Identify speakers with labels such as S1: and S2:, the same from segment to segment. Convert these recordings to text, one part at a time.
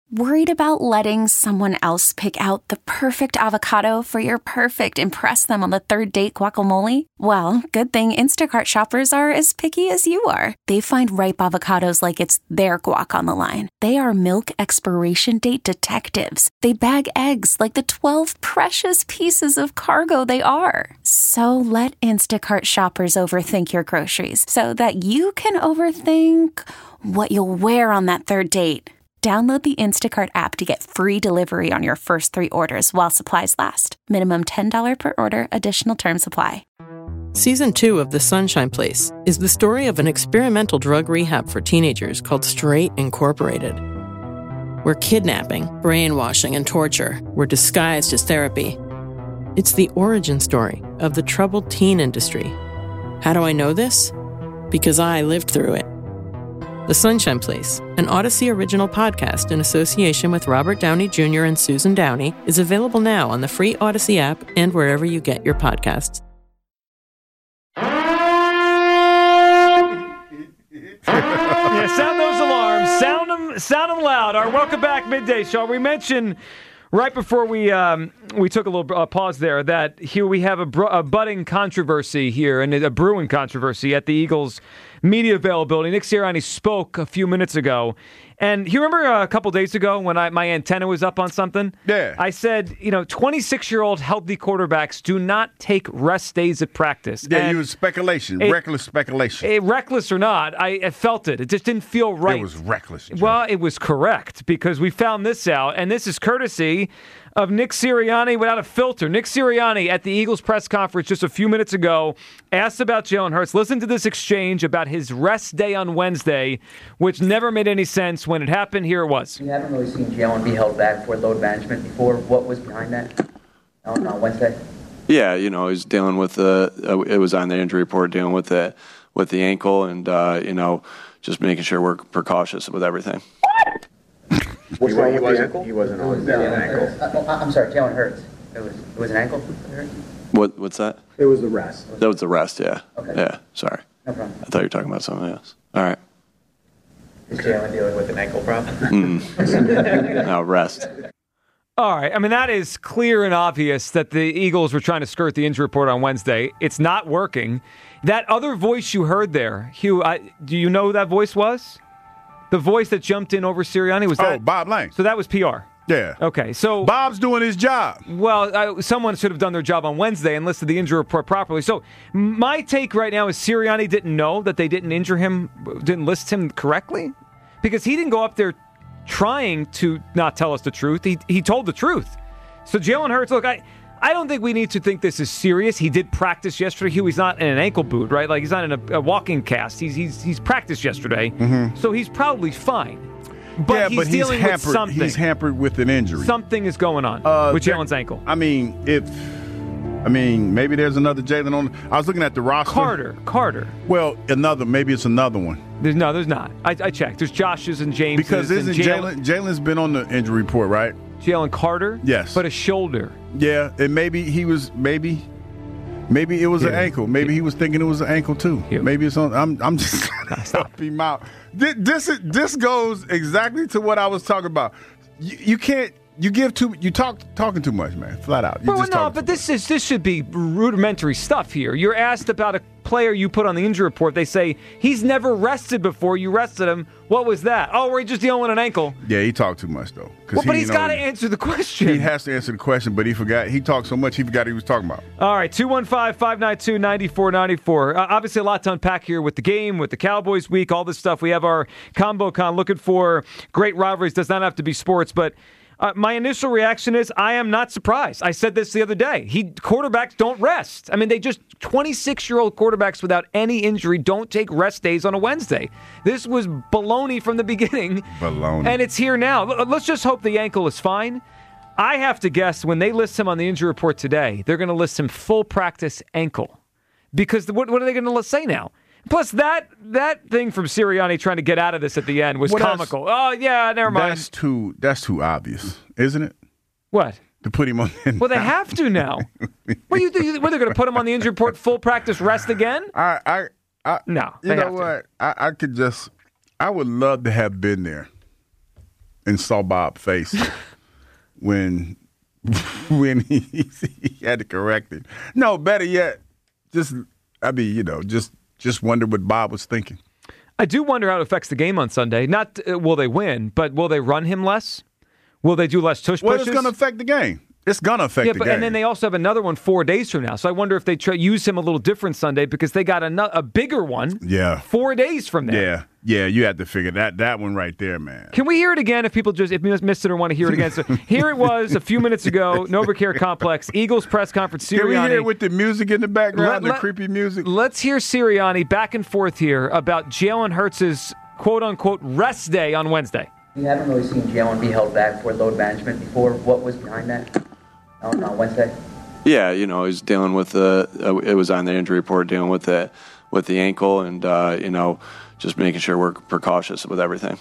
S1: Worried about letting someone else pick out the perfect avocado for your perfect impress them on the third date guacamole? Well, good thing Instacart shoppers are as picky as you are. They find ripe avocados like it's their guac on the line. They are milk expiration date detectives. They bag eggs like the 12 precious pieces of cargo they are. So let Instacart shoppers overthink your groceries so that you can overthink what you'll wear on that third date. Download the Instacart app to get free delivery on your first 3 orders while supplies last. Minimum $10 per order. Additional terms apply.
S2: Season 2 of The Sunshine Place is the story of an experimental drug rehab for teenagers called Straight Incorporated, where kidnapping, brainwashing, and torture were disguised as therapy. It's the origin story of the troubled teen industry. How do I know this? Because I lived through it. The Sunshine Place, an Odyssey original podcast in association with Robert Downey Jr. and Susan Downey, is available now on the free Odyssey app and wherever you get your podcasts.
S3: Yeah, sound those alarms. Sound them loud. Our Welcome Back Midday Show. We mentioned right before we took a little pause there that here we have a budding controversy here, and a brewing controversy at the Eagles' media availability. Nick Sirianni spoke a few minutes ago, and you remember a couple days ago when my antenna was up on something?
S4: Yeah.
S3: I said, 26-year-old healthy quarterbacks do not take rest days at practice.
S4: Yeah, you was speculation, reckless speculation.
S3: Reckless or not, I felt it. It just didn't feel right.
S4: It was reckless. Joe.
S3: Well, it was correct because we found this out, and this is courtesy of Nick Sirianni without a filter. Nick Sirianni at the Eagles press conference just a few minutes ago asked about Jalen Hurts. Listen to this exchange about his rest day on Wednesday, which never made any sense when it happened. Here it was.
S5: You haven't really seen Jalen be held back for load management before. What was behind that on Wednesday?
S6: Yeah, he's dealing with it was on the injury report, dealing with the ankle, and just making sure we're precautious with everything.
S5: What's wrong with the ankle? He wasn't on the ankle. I'm sorry, Jalen Hurts. It was an ankle?
S6: What's that?
S5: It was the rest.
S6: That was the rest, yeah.
S5: Okay.
S6: Yeah, sorry.
S5: No problem.
S6: I thought you were talking about something else. All right.
S5: Is Jalen dealing with an ankle problem?
S6: No, rest.
S3: All right. I mean, that is clear and obvious that the Eagles were trying to skirt the injury report on Wednesday. It's not working. That other voice you heard there, Hugh, do you know who that voice was? The voice that jumped in over Sirianni, was that?
S4: Oh, Bob Lang.
S3: So that was PR.
S4: Yeah.
S3: Okay, so
S4: Bob's doing his job.
S3: Well, someone should have done their job on Wednesday and listed the injury report properly. So my take right now is Sirianni didn't know that they didn't injure him, didn't list him correctly, because he didn't go up there trying to not tell us the truth. He told the truth. So Jalen Hurts, look, I don't think we need to think this is serious. He did practice yesterday. He's not in an ankle boot, right? Like he's not in a walking cast. He's practiced yesterday, so he's probably fine. But he's dealing with something.
S4: He's hampered with an injury.
S3: Something is going on with Jalen's ankle.
S4: I mean, maybe there's another Jalen on. I was looking at the roster.
S3: Carter.
S4: Well, maybe it's another one.
S3: There's not. I checked. There's Josh's and James's.
S4: Because isn't Jalen's been on the injury report, right?
S3: Jalen Carter?
S4: Yes.
S3: But a shoulder.
S4: Yeah, and maybe it was an ankle. Maybe he was thinking it was an ankle too. Maybe it's on. I'm just trying to help him out. This goes exactly to what I was talking about. You can't. You talking too much, man. Flat out.
S3: This should be rudimentary stuff here. You're asked about a player you put on the injury report. They say he's never rested before. You rested him. What was that? Oh, we're just dealing with an ankle.
S4: Yeah, he talked too much though.
S3: But he's got to answer the question.
S4: He has to answer the question, but he forgot. He talked so much he forgot he was talking about.
S3: All right, 215-592-9494. Obviously, a lot to unpack here with the game, with the Cowboys week, all this stuff. We have our combo con looking for great rivalries. Does not have to be sports, but. My initial reaction is I am not surprised. I said this the other day. Quarterbacks don't rest. I mean, 26-year-old quarterbacks without any injury don't take rest days on a Wednesday. This was baloney from the beginning.
S4: Baloney.
S3: And it's here now. Let's just hope the ankle is fine. I have to guess when they list him on the injury report today, they're going to list him full practice ankle. Because what are they going to say now? Plus, that thing from Sirianni trying to get out of this at the end was comical. Oh, yeah, never mind.
S4: That's too obvious, isn't it?
S3: What?
S4: To put him on.
S3: Well, they have to now. What are they going to put him on the injury report, full practice rest again?
S4: No. You know what? I would love to have been there and saw Bob's face when he had to correct it. No, better yet, just wonder what Bob was thinking.
S3: I do wonder how it affects the game on Sunday. Not will they win, but will they run him less? Will they do less tush pushes?
S4: Well, it's going to affect the game. It's going to affect the game.
S3: And then they also have another one 4 days from now. So I wonder if they use him a little different Sunday because they got a bigger one 4 days from there.
S4: Yeah, you have to figure that one right there, man.
S3: Can we hear it again if you missed it or want to hear it again? So here it was a few minutes ago, NovaCare Complex, Eagles press conference. Sirianni.
S4: Can we hear it with the music in the background, the creepy music?
S3: Let's hear Sirianni back and forth here about Jalen Hurts' quote-unquote rest day on Wednesday.
S5: We haven't really seen Jalen be held back for load management before. What was behind that on Wednesday?
S6: Yeah, he's dealing with it was on the injury report, dealing with the ankle, and just making sure we're precautious with everything.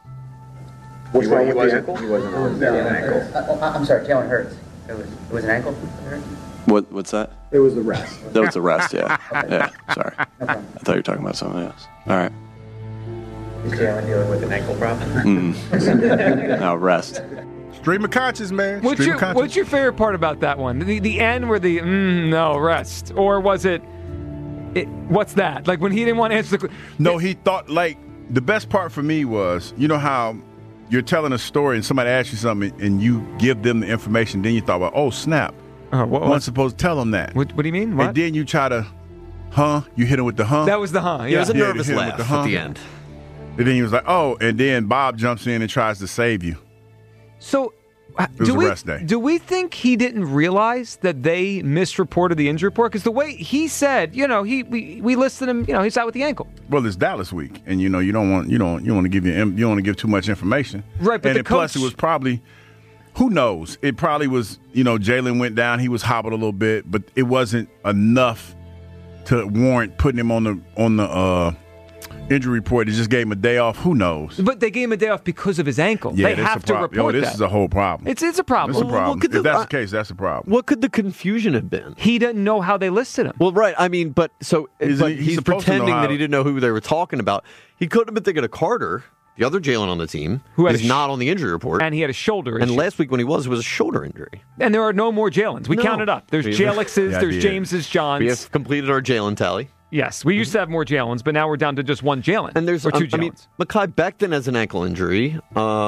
S5: What's wrong with the ankle? He wasn't on the ankle. I'm sorry, Jalen Hurts. It was an ankle?
S6: What's that?
S7: It was the rest.
S6: That was the rest, yeah.
S5: Okay.
S6: Yeah, sorry.
S5: No problem.
S6: I thought you were talking about something else. All right.
S5: Is Jalen dealing with an ankle problem?
S6: No, rest.
S4: Stream of conscious, man.
S3: What's your favorite part about that one? The end where the rest? Or was it what's that? Like when he didn't want to answer the question?
S4: No, he thought, like, the best part for me was, you know how you're telling a story and somebody asks you something and you give them the information, then you thought about, oh, snap. I wasn't supposed to tell them that.
S3: What do you mean? What?
S4: And then you try to, you hit him with the
S3: That was the
S8: Yeah, it was a nervous laugh at the end.
S4: And then he was like, oh, and then Bob jumps in and tries to save you.
S3: So,
S4: it was a rest day.
S3: Do we think he didn't realize that they misreported the injury report? Because the way he said, we listed him, he's out with the ankle.
S4: Well, it's Dallas week, and you don't want to give too much information.
S3: Right, but
S4: plus it was probably, who knows? It probably was, Jalen went down, he was hobbled a little bit, but it wasn't enough to warrant putting him on the injury report. They just gave him a day off. Who knows?
S3: But they gave him a day off because of his ankle.
S4: Yeah,
S3: they have to report
S4: this is a whole problem.
S3: It's a problem.
S4: It's a problem. If that's the case, that's a problem.
S8: What could the confusion have been?
S3: He didn't know how they listed him.
S8: Well, right. I mean, but he's pretending that he didn't know who they were talking about. He could have been thinking of Carter, the other Jalen on the team, who is not on the injury report.
S3: And he had a shoulder issue.
S8: And last week when it was a shoulder injury.
S3: And there are no more Jalens. We counted up. There's Jalex's, there's James's, Johns.
S8: We have completed our Jalen tally.
S3: Yes, we used to have more Jalens, but now we're down to just one Jalen.
S8: And there's
S3: or two Jalens.
S8: Mekhi Becton has an ankle injury.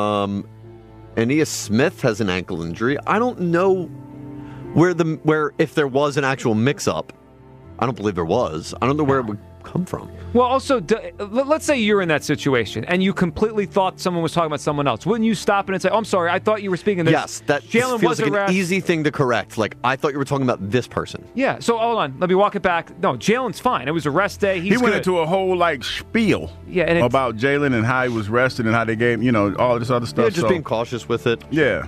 S8: Aeneas Smith has an ankle injury. I don't know where if there was an actual mix-up. I don't believe there was. I don't know where it would come from.
S3: Well, also, let's say you're in that situation and you completely thought someone was talking about someone else. Wouldn't you stop and say, "Oh, I'm sorry, I thought you were speaking to this."
S8: Yes, that
S3: Jalen
S8: feels
S3: was
S8: like an easy thing to correct. Like, I thought you were talking about this person.
S3: Yeah, so hold on. Let me walk it back. No, Jalen's fine. It was a rest day.
S4: He went into a whole, spiel about Jalen and how he was rested and how they gave, all this other stuff.
S8: Yeah, just being cautious with it.
S4: Yeah.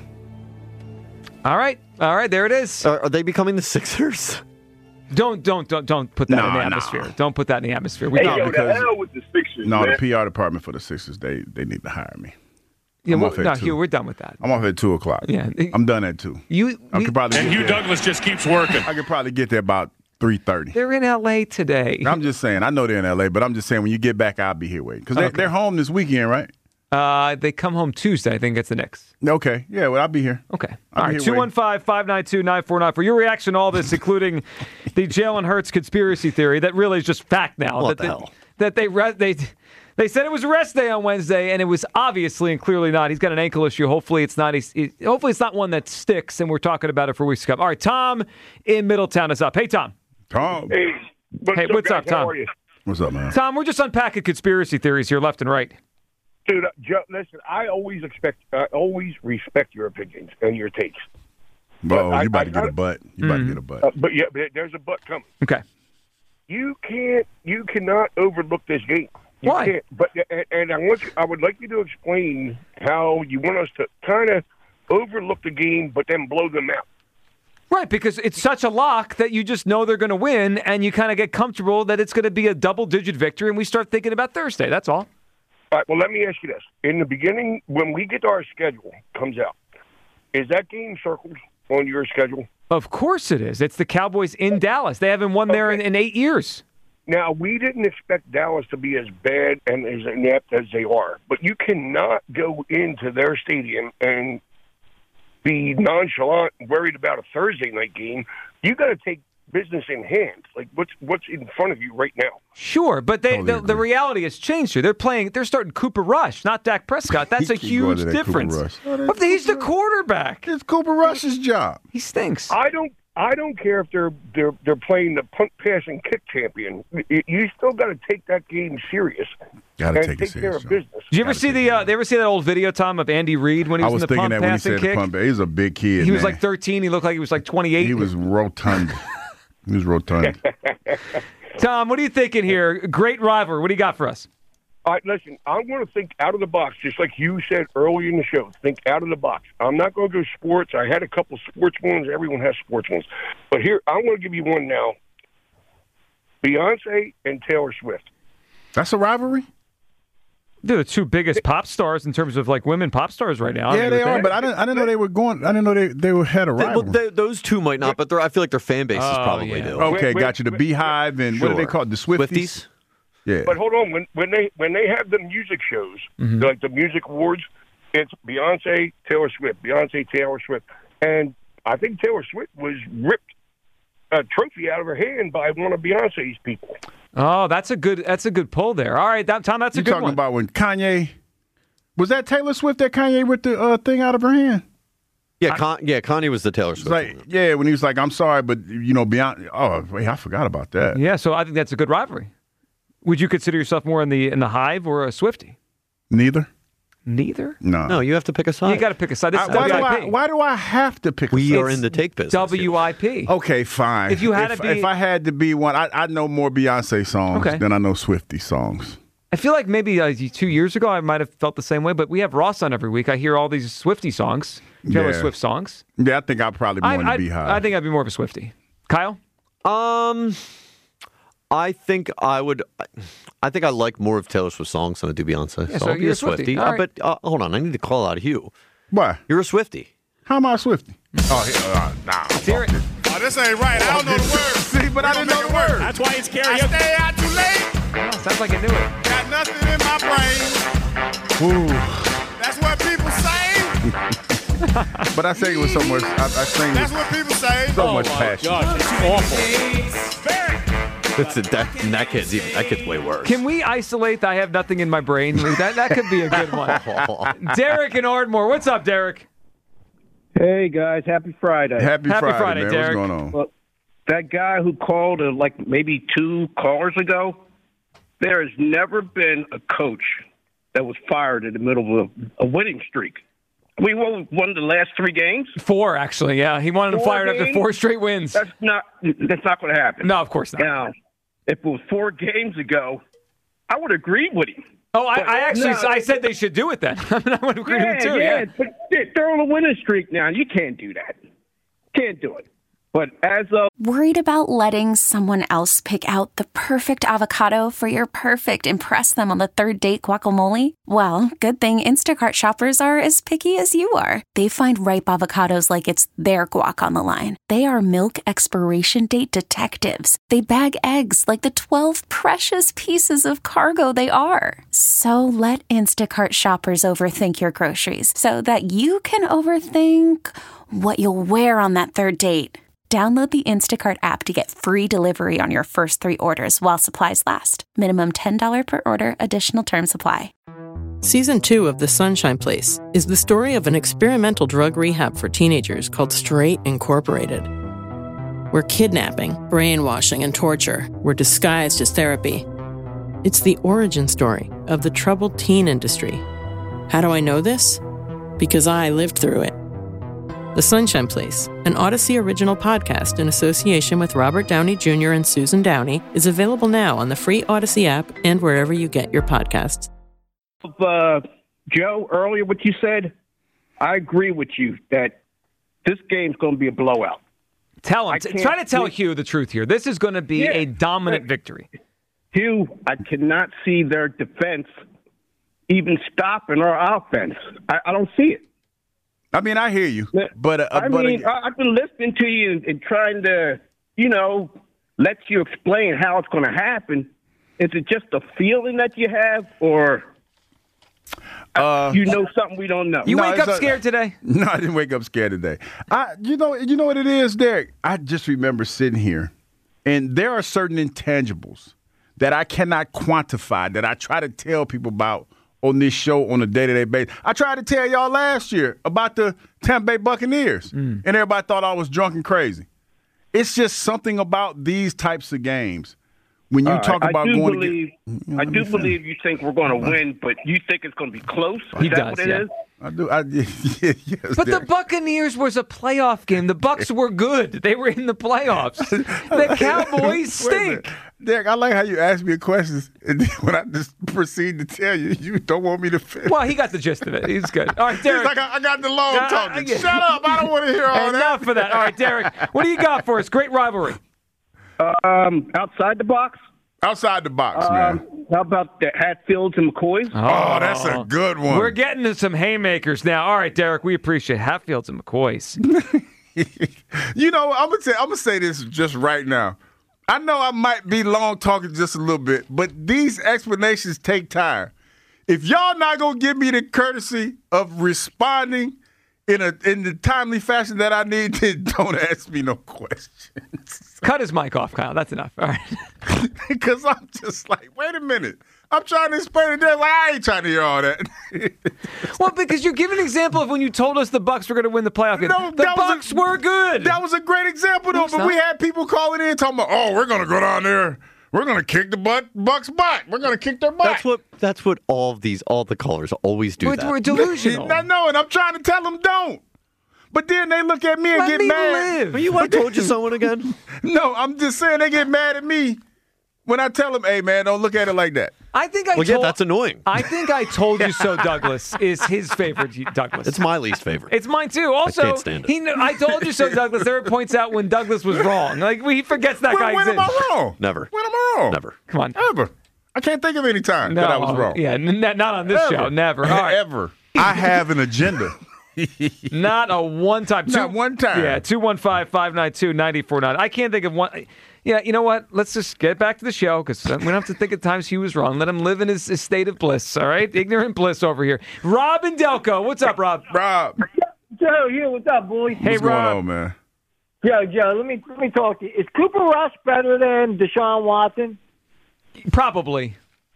S3: All right, there it is.
S8: Are they becoming the Sixers?
S3: Don't put that in the atmosphere. No. Don't put that in the atmosphere.
S9: The hell with the Sixers,
S4: No,
S9: man.
S4: the PR department for the Sixers, they need to hire me.
S3: Yeah, Hugh, we're done with that.
S4: I'm off at 2 o'clock.
S3: Yeah,
S4: I'm done at 2.
S9: Hugh Douglas just keeps working.
S4: I could probably get there about 3:30.
S3: They're in L.A. today.
S4: I'm just saying. I know they're in L.A., but I'm just saying when you get back, I'll be here waiting. Because they're home this weekend, right?
S3: They come home Tuesday. I think it's the Knicks.
S4: Okay. Yeah, well, I'll be here.
S3: Okay. All right. 215-592-9494 for your reaction to all this, including the Jalen Hurts conspiracy theory that really is just fact now.
S8: What the hell?
S3: That they said it was a rest day on Wednesday, and it was obviously and clearly not. He's got an ankle issue. Hopefully it's not. Hopefully it's not one that sticks, and we're talking about it for weeks to come. All right. Tom in Middletown is up. Hey, Tom.
S4: Tom.
S9: Hey,
S3: what's up, Tom?
S9: How are you?
S4: What's up, man?
S3: Tom, we're just unpacking conspiracy theories here, left and right.
S9: Dude, Joe, listen, I always respect your opinions and your takes.
S4: Bro, you about to get a butt. You about to get a butt.
S9: But there's a butt coming.
S3: Okay.
S9: You cannot overlook this game.
S3: Why?
S9: Can't. But I would like you to explain how you want us to kind of overlook the game, but then blow them out.
S3: Right, because it's such a lock that you just know they're going to win, and you kind of get comfortable that it's going to be a double-digit victory, and we start thinking about Thursday. That's all.
S9: All right, well, let me ask you this. In the beginning, when we get our schedule comes out, is that game circled on your schedule?
S3: Of course it is. It's the Cowboys in Dallas. They haven't won there in 8 years.
S9: Now, we didn't expect Dallas to be as bad and as inept as they are, but you cannot go into their stadium and be nonchalant and worried about a Thursday night game. You got to take business in hand. Like what's in front of you right now.
S3: Sure, but the reality has changed here. They're starting Cooper Rush, not Dak Prescott. That's a huge difference. He's the quarterback.
S4: It's Cooper Rush's job.
S3: He stinks.
S9: I don't care if they're playing the punt, pass, and kick champion. You still got to take that game serious.
S4: Got to take
S9: care of business.
S3: Did you ever see that old video, Tom, of Andy Reid when he was in the punt, pass, and kick?
S4: He was a big kid.
S3: He was like 13. He looked like he was like 28.
S4: He was rotund. He was rotund.
S3: Tom, what are you thinking here? Great rivalry. What do you got for us?
S9: All right, listen, I'm going to think out of the box, just like you said earlier in the show. Think out of the box. I'm not going to go sports. I had a couple sports ones. Everyone has sports ones. But here, I'm going to give you one now. Beyonce and Taylor Swift.
S4: That's a rivalry?
S3: They're the two biggest pop stars in terms of like women pop stars right now.
S4: Yeah, they are. But I didn't know they were going. I didn't know they had a rivalry.
S8: Those two might not, but I feel like their fan bases probably do.
S4: Okay, got you. The Beehive and what do they call it? The Swifties. Yeah.
S9: But hold on, when they have the music shows, like the music awards, it's Beyonce, Taylor Swift, Beyonce, Taylor Swift, and I think Taylor Swift was ripped a trophy out of her hand by one of Beyonce's people.
S3: Oh, that's a good pull there. All right, Tom, that's a good one.
S4: You're talking about when Kanye was that Taylor Swift that Kanye ripped the thing out of her hand?
S8: Yeah, Kanye was the Taylor Swift.
S4: When he was like, "I'm sorry, but Beyonce." Oh, wait, I forgot about that.
S3: Yeah, so I think that's a good rivalry. Would you consider yourself more in the Hive or a Swiftie?
S4: Neither.
S8: No, you have to pick a side.
S3: You got to pick a side. This is WIP.
S4: Why do I have to pick a side?
S8: We are in the take business.
S3: WIP.
S4: Okay, fine.
S3: If I
S4: had to be one, I know more Beyonce songs than I know Swiftie songs.
S3: I feel like maybe 2 years ago I might have felt the same way, but we have Ross on every week. I hear all these Swiftie songs, Taylor Swift songs.
S4: Yeah, I think I'd probably be more in the Beehive.
S3: I think I'd be more of a Swiftie. Kyle?
S8: I think I like more of Taylor Swift songs than I do Beyonce.
S3: Yeah,
S8: so I'll be a Swiftie.
S3: Right.
S8: But hold on, I need to call out Hugh.
S4: Why?
S8: You're a Swiftie.
S4: How am I a Swiftie? Nah.
S3: Let's hear it.
S7: Oh, this ain't right. I don't know the word.
S4: See, but I didn't know the word.
S7: That's why it's karaoke. I stay out too late.
S3: Sounds like I knew it.
S7: Got nothing in my brain.
S4: Ooh.
S7: That's what people say.
S4: But I sang it with so much. I sang
S7: That's
S4: with
S7: what people say.
S4: so much passion.
S7: God, it's awful.
S8: That kid's way worse.
S3: Can we isolate I have nothing in my brain? That could be a good one. Derek and Ardmore. What's up, Derek?
S10: Hey, guys. Happy Friday.
S4: Happy Friday, man.
S3: Derek.
S4: What's going on?
S10: Well, that guy who called maybe 2 callers ago, there has never been a coach that was fired in the middle of a winning streak. We won the last 3 games.
S3: 4, actually. Yeah, he wanted him fired after 4 straight wins.
S10: That's not going to happen.
S3: No, of course not.
S10: Now, if it was 4 games ago, I would agree with him.
S3: Oh, I said they should do it then. I would agree with him too.
S10: Yeah, but they're on a winning streak now. You can't do that. Can't do it. But as of...
S1: Worried about letting someone else pick out the perfect avocado for your perfect impress them on the third date guacamole? Well, good thing Instacart shoppers are as picky as you are. They find ripe avocados like it's their guac on the line. They are milk expiration date detectives. They bag eggs like the 12 precious pieces of cargo they are. So let Instacart shoppers overthink your groceries so that you can overthink what you'll wear on that third date. Download the Instacart app to get free delivery on your first 3 orders while supplies last. Minimum $10 per order. Additional terms apply.
S2: Season 2 of The Sunshine Place is the story of an experimental drug rehab for teenagers called Straight Incorporated, where kidnapping, brainwashing, and torture were disguised as therapy. It's the origin story of the troubled teen industry. How do I know this? Because I lived through it. The Sunshine Place, an Odyssey original podcast in association with Robert Downey Jr. and Susan Downey, is available now on the free Odyssey app and wherever you get your podcasts.
S10: Joe, earlier what you said, I agree with you that this game's going to be a blowout.
S3: Try to tell Hugh the truth here. This is going to be a dominant victory.
S10: Hugh, I cannot see their defense even stopping our offense. I don't see it.
S4: I mean, I hear you, but
S10: I've been listening to you and trying to, lets you explain how it's going to happen, is it just a feeling that you have, or you know something we don't know?
S3: You wake up scared today?
S4: No, I didn't wake up scared today. You know what it is, Derek? I just remember sitting here, and there are certain intangibles that I cannot quantify that I try to tell people about on this show on a day-to-day basis. I tried to tell y'all last year about the Tampa Bay Buccaneers, and everybody thought I was drunk and crazy. It's just something about these types of games. When you talk about going to
S10: I do believe you think we're going to win, but you think it's going to be close?
S3: He
S10: is that
S3: does,
S10: what it is?
S4: I do. Yes,
S3: But
S4: Derek.
S3: the Buccaneers was a playoff game. The Bucs were good. They were in the playoffs. The Cowboys stink.
S4: Derek, I like how you ask me a question, and then when I just proceed to tell you, you don't want me to finish.
S3: Well, he got the gist of it. He's good. All right, Derek.
S4: He's like, I got the long talking. Shut up. I don't want to hear all that.
S3: Enough of that. All right, Derek, what do you got for us? Great rivalry.
S10: Outside the box?
S4: Outside the box, man.
S10: How about the Hatfields and McCoys?
S4: Oh, that's a good one.
S3: We're getting to some haymakers now. All right, Derek, we appreciate Hatfields and McCoys.
S4: You know, I'm gonna say this just right now. I know I might be long talking just a little bit, but these explanations take time. If y'all not gonna give me the courtesy of responding in the timely fashion that I need, then don't ask me no questions.
S3: Cut his mic off, Kyle. That's enough. All right.
S4: Because I'm just like, wait a minute. I'm trying to explain it there. Like, I ain't trying to hear all that.
S3: Well, because you're giving an example of when you told us the Bucs were going to win the playoff game.
S4: No,
S3: the Bucs were good.
S4: That was a great example, though. But we had people calling in talking about, oh, we're going to go down there. We're going to kick the Bucs butt. We're going to kick their butt.
S8: That's what all the callers always do.
S3: We're delusional.
S4: I know, and I'm trying to tell them don't. But then they look at me and get mad.
S8: You want told you someone again?
S4: No, I'm just saying they get mad at me when I tell them, hey, man, don't look at it like that.
S3: I think
S8: yeah, that's annoying.
S3: I think I told you so. Douglas is his favorite. Douglas.
S8: It's my least favorite.
S3: It's mine too. Also,
S8: I can't stand it.
S3: I told you so. Douglas there points out when Douglas was wrong. Like he forgets that guy
S4: When am
S3: exists.
S4: I wrong?
S8: Never.
S4: When am I wrong?
S8: Never.
S3: Come on.
S4: Ever. I can't think of any time that I was wrong.
S3: Yeah, not on this show. Never. All right.
S4: Ever. I have an agenda.
S3: Not a one time.
S4: Not one time.
S3: Yeah, 215-592-94.9. I can't think of one. Yeah, you know what? Let's just get back to the show because we don't have to think of times he was wrong. Let him live in his state of bliss, all right? Ignorant bliss over here. Rob and Delco. What's up, Rob?
S4: Rob.
S11: Joe, here. What's up, boys?
S3: Hey,
S4: What's
S3: Rob.
S4: going on, man?
S11: Joe, let me talk to you. Is Cooper Rush better than Deshaun Watson?
S3: Probably.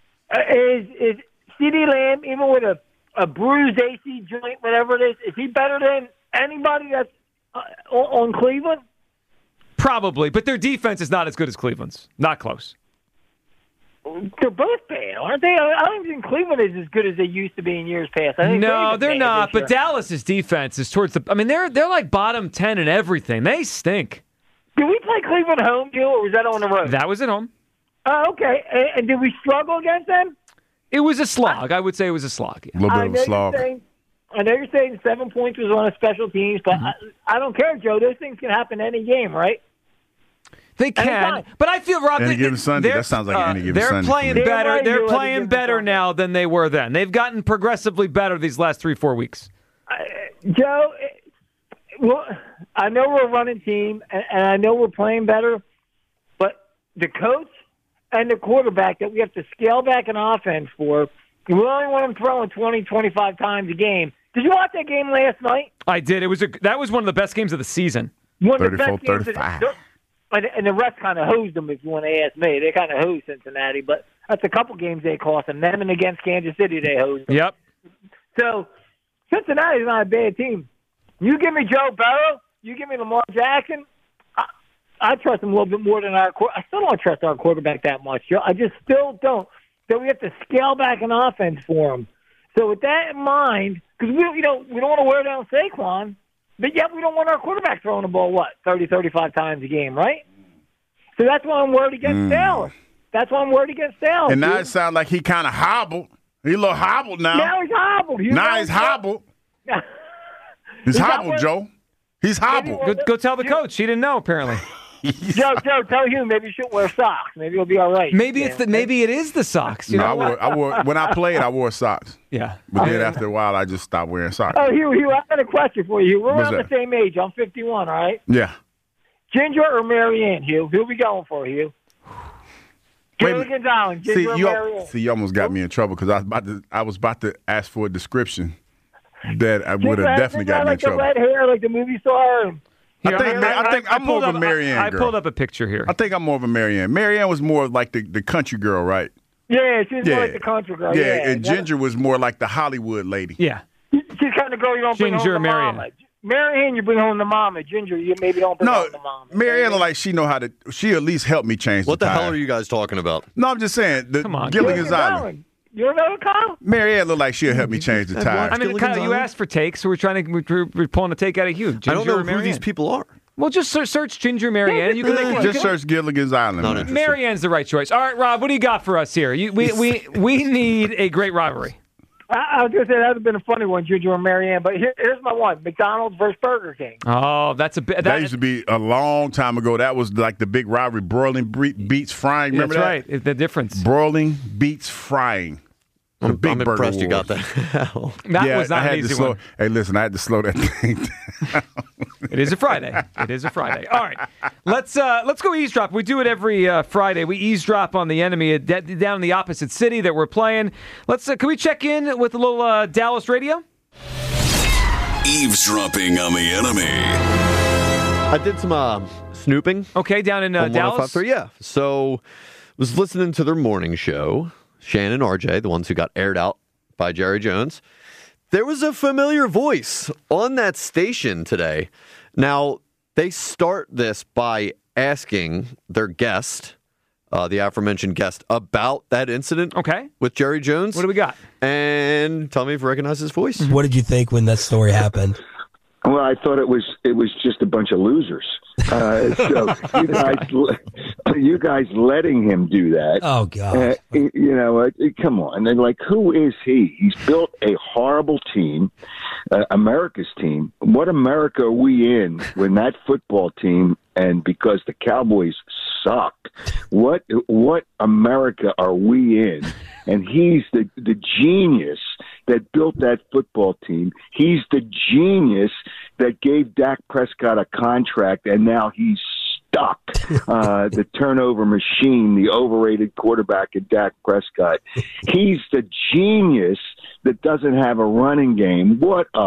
S11: Is CeeDee Lamb, even with a bruised AC joint, whatever it is he better than anybody that's on Cleveland?
S3: Probably, but their defense is not as good as Cleveland's. Not close.
S11: They're both bad, aren't they? I don't think Cleveland is as good as they used to be in years past. I think
S3: No, they're not. But
S11: year.
S3: Dallas's defense is towards the. I mean, they're like bottom 10 in everything. They stink.
S11: Did we play Cleveland home, Joe, or was that on the road?
S3: That was at home.
S11: Oh, okay. And did we struggle against them?
S3: It was a slog. I would say it was a slog. Yeah.
S4: A little bit of a slog.
S11: I know you're saying 7 points was on a special teams, but I don't care, Joe. Those things can happen any game, right?
S3: They can, but I feel, Rob,
S4: any given Sunday. That sounds like any given Sunday.
S3: They're playing better. They're playing better now than they were then. They've gotten progressively better these last 3-4 weeks.
S11: Joe, well, I know we're a running team, and I know we're playing better, but the coach and the quarterback that we have to scale back an offense for, we only want them throwing 20, 25 times a game. Did you watch that game last night?
S3: I did. That was one of the best games of the season.
S4: 34-35.
S11: And the rest kind of hosed them, if you want to ask me. They kind of hosed Cincinnati, but that's a couple games they cost them. Them and against Kansas City, they hosed them.
S3: Yep.
S11: So Cincinnati's not a bad team. You give me Joe Burrow, you give me Lamar Jackson, I trust him a little bit more than I still don't trust our quarterback that much, Joe. I just still don't. So we have to scale back an offense for him. So with that in mind, because we don't want to wear down Saquon, but yet we don't want our quarterback throwing the ball, 30, 35 times a game, right? So that's why I'm worried against Dallas. That's why I'm worried against Dallas.
S4: And now it sounds like he kind of hobbled. He's a little hobbled now.
S11: Now he's hobbled.
S4: He's hobbled. He's hobbled, Joe. He's hobbled.
S3: Go tell the coach. He didn't know, apparently.
S11: Joe, tell Hugh maybe you shouldn't wear socks. Maybe he'll be all right.
S3: Maybe it is the socks. You know
S4: I wore when I played. I wore socks.
S3: Yeah,
S4: but then after a while, I just stopped wearing socks.
S11: Oh, Hugh, I got a question for you. We're
S4: What's
S11: around the same age. I'm 51. All right.
S4: Yeah.
S11: Ginger or Marianne, Hugh? Who we going for, Hugh? Gilligan's Island, Ginger or Marianne?
S4: You almost got me in trouble because I was about to ask for a description that I would have definitely got me in trouble.
S11: Like the red hair, like the movie star.
S4: I think I'm more of a Marianne girl.
S3: I pulled up a picture here.
S4: I think I'm more of a Marianne. Marianne was more like the country girl, right?
S11: Yeah, she's more like the country girl.
S4: Yeah, and Ginger was more like the Hollywood lady.
S3: Yeah.
S11: She's kind of girl you don't bring home to mama. Marianne, you bring home to mama. Ginger, you maybe don't bring home to mama.
S4: Marianne, like she at least help me change
S8: What
S4: the
S8: the
S4: tire.
S8: hell are you guys talking about?
S4: No, I'm just saying.
S3: Come on.
S4: Gilligan's Island.
S11: You don't know Kyle?
S4: Marianne looked like she'll help me change the tire.
S3: I mean, Kyle, you asked for takes, so we're pulling a take out of Hugh. Ginger
S8: I don't know
S3: or
S8: who
S3: Marianne?
S8: these people are.
S3: Well, just search Ginger Marianne. You can
S4: just search Gilligan's Island.
S3: Marianne's the right choice. All right, Rob, what do you got for us here? We need a great rivalry.
S11: I was going to say that would have been a funny one, Ginger and Marianne, but here's my one: McDonald's versus Burger King.
S3: Oh, that
S4: used to be a long time ago. That was like the big rivalry: broiling beats frying. Remember
S3: that's
S4: that?
S3: Right. The difference:
S4: broiling beats frying.
S8: I'm impressed you got that.
S3: That was not an easy one.
S4: Hey, listen, I had to slow that thing down.
S3: It is a Friday. All right, let's go eavesdrop. We do it every Friday. We eavesdrop on the enemy down in the opposite city that we're playing. Can we check in with a little Dallas radio?
S12: Eavesdropping on the enemy.
S8: I did some snooping.
S3: Okay, down in Dallas.
S8: Yeah. So was listening to their morning show. Shannon and RJ, the ones who got aired out by Jerry Jones. There was a familiar voice on that station today. Now, they start this by asking their guest, the aforementioned guest, about that incident with Jerry Jones.
S3: What do we got?
S8: And tell me if you recognize his voice.
S13: What did you think when that story happened?
S14: Well, I thought it was just a bunch of losers. So you guys letting him do that.
S13: Oh God!
S14: Come on. And like, who is he? He's built a horrible team, America's team. What America are we in when that football team? And because the Cowboys suck, what America are we in? And he's the genius that built that football team. He's the genius that gave Dak Prescott a contract, and now he's stuck. The turnover machine, the overrated quarterback in Dak Prescott. He's the genius that doesn't have a running game.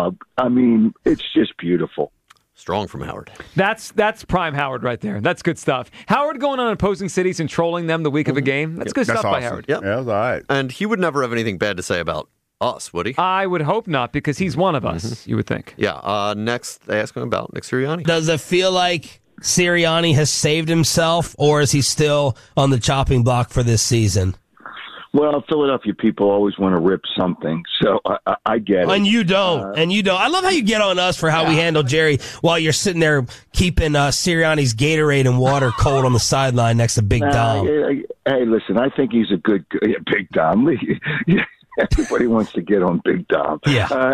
S14: It's just beautiful.
S8: Strong from Howard.
S3: That's prime Howard right there. That's good stuff. Howard going on opposing cities and trolling them the week of a game. That's good stuff by Howard.
S8: Yep.
S4: Yeah, that was all right.
S8: And he would never have anything bad to say about us, would he?
S3: I would hope not, because he's one of us, you would think.
S8: Yeah. Next, they ask him about Nick Sirianni.
S13: Does it feel like Sirianni has saved himself, or is he still on the chopping block for this season?
S14: Well, Philadelphia people always want to rip something, so I get it.
S13: And you don't. I love how you get on us for how we handle Jerry while you're sitting there keeping Sirianni's Gatorade and water cold on the sideline next to Big Dom.
S14: Hey, listen, I think he's a good Big Dom. Everybody wants to get on Big Dom.
S13: Yeah.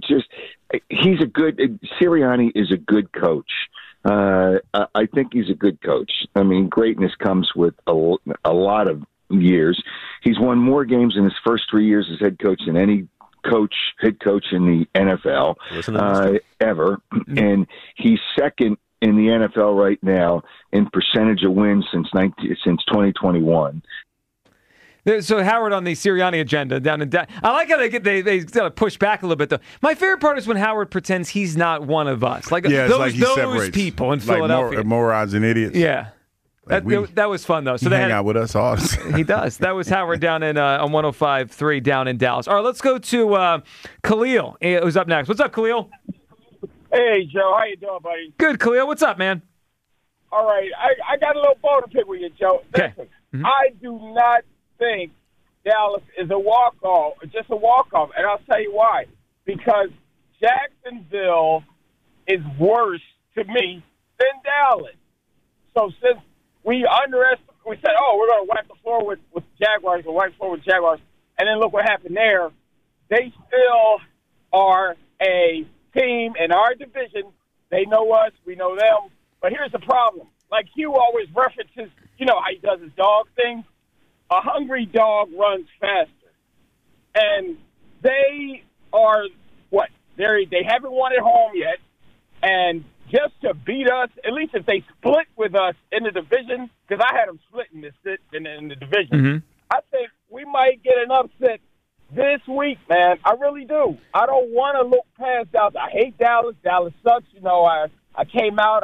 S14: Sirianni is a good coach. I think he's a good coach. I mean, greatness comes with a lot of years. He's won more games in his first 3 years as head coach than any head coach in the NFL ever. And he's second in the NFL right now in percentage of wins since 2021.
S3: So Howard on the Sirianni agenda down in I like how they push back a little bit though. My favorite part is when Howard pretends he's not one of us. Like those people in Philadelphia.
S4: Like morons and idiots.
S3: Yeah. That was fun, though. So
S4: they hang out with us all.
S3: He does. That was Howard down in on 105.3 down in Dallas. All right, let's go to Khalil, who's up next. What's up, Khalil?
S15: Hey, Joe. How you doing, buddy?
S3: Good, Khalil. What's up, man?
S15: All right. I got a little bone to pick with you, Joe.
S3: Okay.
S15: Listen, I do not think Dallas is a walk-off, just a walk-off, and I'll tell you why. Because Jacksonville is worse to me than Dallas. So since we said, we're going to wipe the floor with Jaguars, and then look what happened there. They still are a team in our division. They know us, we know them. But here's the problem. Like Hugh always references, you know how he does his dog thing? A hungry dog runs faster. And they are, they haven't won at home yet. And just to beat us, at least if they split with us in the division, because I had them splitting in the division.
S3: Mm-hmm.
S15: I think we might get an upset this week, man. I really do. I don't want to look past Dallas. I hate Dallas. Dallas sucks. You know, I came out,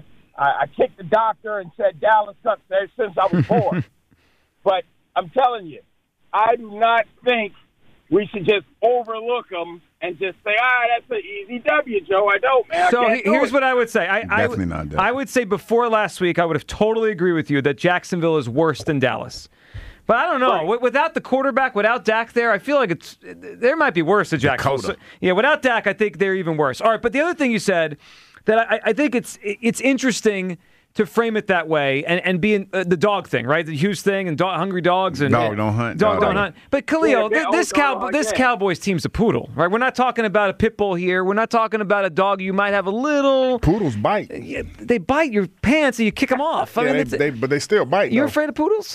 S15: I kicked the doctor and said Dallas sucks ever since I was born. But I'm telling you, I do not think we should just overlook them and just say, that's an easy W, Joe. I don't, man.
S3: So here's what I would say.
S4: Definitely not that.
S3: I would say before last week, I would have totally agree with you that Jacksonville is worse than Dallas. But I don't know. Right. Without the quarterback, without Dak there, I feel like there might be worse than Jacksonville. So, yeah, without Dak, I think they're even worse. All right, but the other thing you said that I think it's interesting to frame it that way and be the dog thing, right? The Hughes thing and hungry dogs and
S4: dog don't hunt.
S3: Dog don't hunt. But Khalil, this Cowboys team's a poodle, right? We're not talking about a pit bull here. We're not talking about a dog you might have a little.
S4: Poodles bite.
S3: They bite your pants and you kick them off. I mean,
S4: but they still bite.
S3: You're afraid of poodles?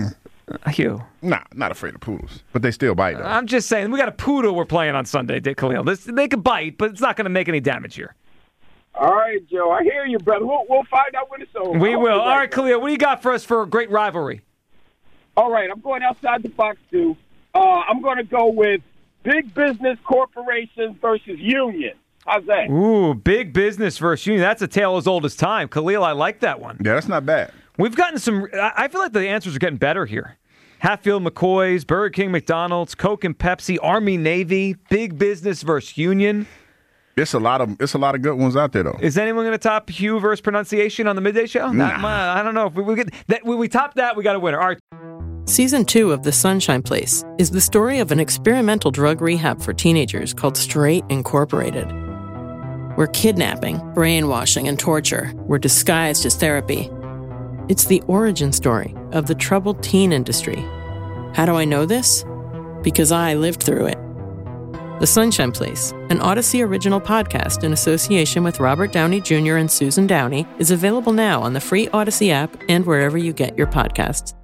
S3: Hugh.
S4: Nah, not afraid of poodles, but they still bite, though.
S3: I'm just saying, we got a poodle we're playing on Sunday, Khalil. They could bite, but it's not going to make any damage here.
S15: All right, Joe. I hear you, brother. We'll find out when it's over.
S3: We will. All right, Khalil, what do you got for us for a great rivalry?
S15: All right, I'm going outside the box, too. I'm going to go with big business corporations versus union. How's that?
S3: Ooh, big business versus union. That's a tale as old as time. Khalil, I like that one.
S4: Yeah, that's not bad.
S3: We've gotten some – I feel like the answers are getting better here. Hatfield McCoy's, Burger King, McDonald's, Coke and Pepsi, Army, Navy, big business versus union.
S4: It's a lot of good ones out there, though.
S3: Is anyone going to top Hugh versus pronunciation on the Midday Show?
S4: Nah.
S3: I don't know. If we get that, when we top that, we got a winner. All right.
S2: Season 2 of The Sunshine Place is the story of an experimental drug rehab for teenagers called Straight Incorporated, where kidnapping, brainwashing, and torture were disguised as therapy. It's the origin story of the troubled teen industry. How do I know this? Because I lived through it. The Sunshine Place, an Odyssey original podcast in association with Robert Downey Jr. and Susan Downey, is available now on the free Odyssey app and wherever you get your podcasts.